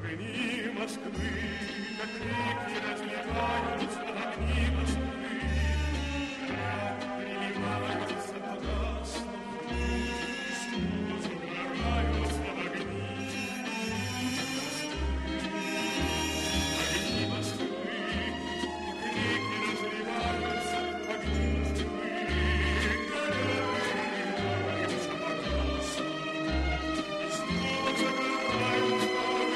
Огни Москвы, как реки, разливаются, огни Москвы, переливаются, погаснут, снова загораются огни Москвы, как реки разливаются, огни Москвы, переливаются, погаснут, снова загораются.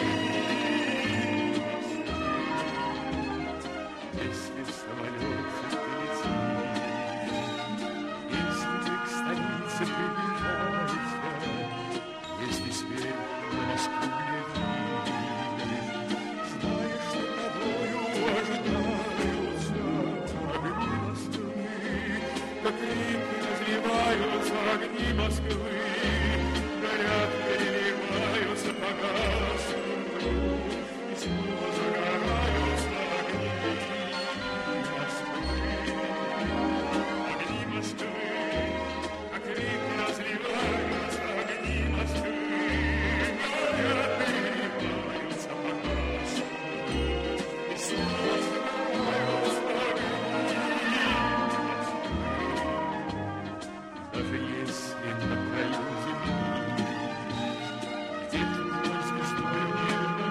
Если в самолете ты летишь, если ты к столице приближаешься, если сверху на Москву глядишь, знаешь, что тобою ожидаются огни Москвы, как реки разливаются огни Москвы, горят, переливаются, погаснут вдруг, и снова загораются огни Москвы, как реки разливаются огни Москвы, горят, переливаются, погаснут, и снова загораются огни Москвы. Даже если на краю земли где-то твой звездой небо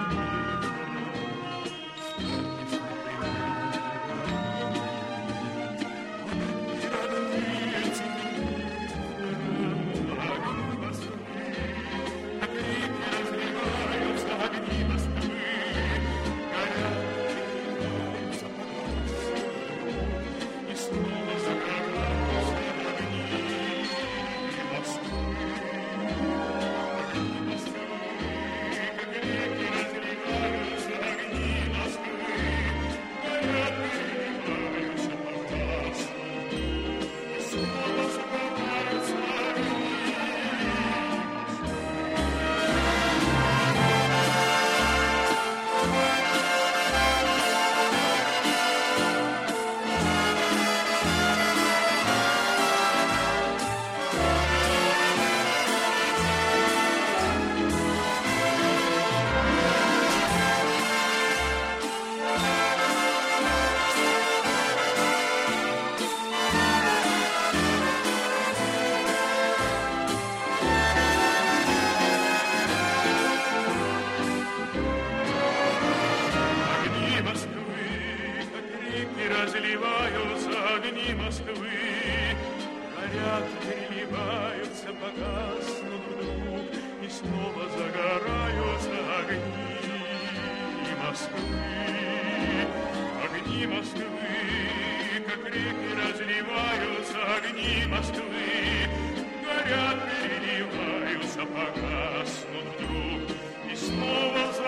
разливаются огни Москвы, горят, переливаются, погаснут вдруг, и снова загораются огни Москвы. Огни Москвы, как реки разливаются огни Москвы, горят, переливаются, погаснут вдруг, и снова